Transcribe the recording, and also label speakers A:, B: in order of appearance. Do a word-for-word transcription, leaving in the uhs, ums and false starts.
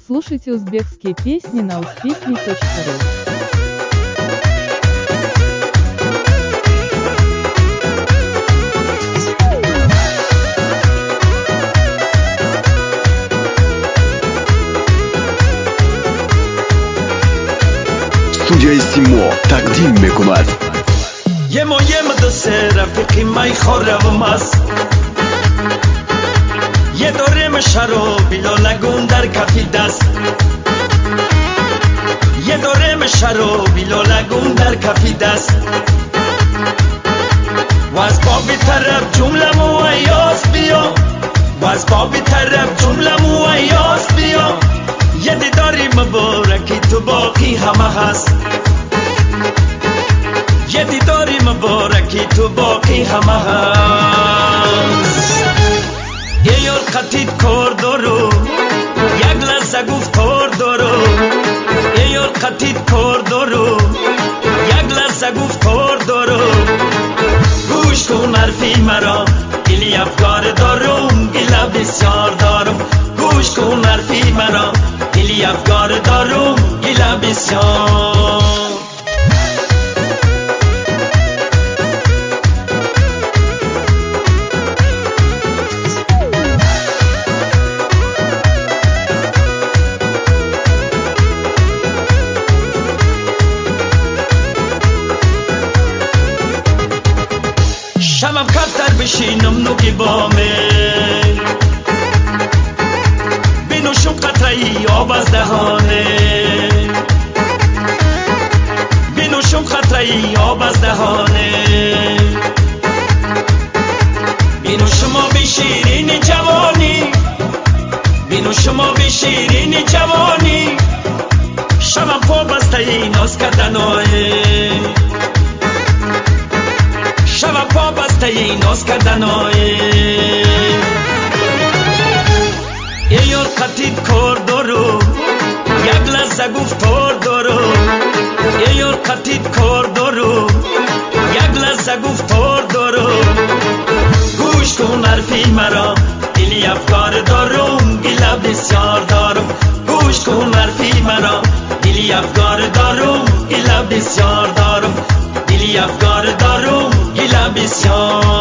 A: Слушайте узбекские песни на успехи точка ру.
B: студияи Симо тақдим мекунад.
C: یه مایه مدرسه رفیقی مای خورم است، یه دوره مشرو بیلالگون در کفی دست، یه دوره مشرو بیلالگون در کفی دست و از بابی طرف جمله مویاس بیا، و از بابی طرف جمله مویاس بیا، یه دیداری مبارکی تو باقی همه هست، یه دیداری مبارکی تو باقی همه هست. یه یار قطید کار دارو، یک لحظه گفتار دارو، یه یار قطید کار دارو، یک لحظه گفتار دارو، گوش کن حرفی مرا، گلی افکار دارم، گله بسیار دارم، گوش کن حرفی مرا، گلی افکار دارم، گله بسیار. شمم کفتر بشینم نوگی بامه، بینوشم قطعی آب از دهانه، بینوشم قطعی آب از دهانه، بینوشم آبی شیرین جوانی، بینوشم آبی شیرین جوانی، شمم پا بسته ناز کردنای، شب پا بسته ای ناز کردنای. یه یار قطید کار دارو، یک لحظه گفتار دارو، یه یار قطید کار دارو، یک لحظه گفتار دارو، گوش کن حرفی مرا، گلی افکار دارم، گله بسیار دارم، گوش کن حرفی مرا، گلی افکار دارم، گله بسیار دارم، گلی افکار دارم، گله بسیار.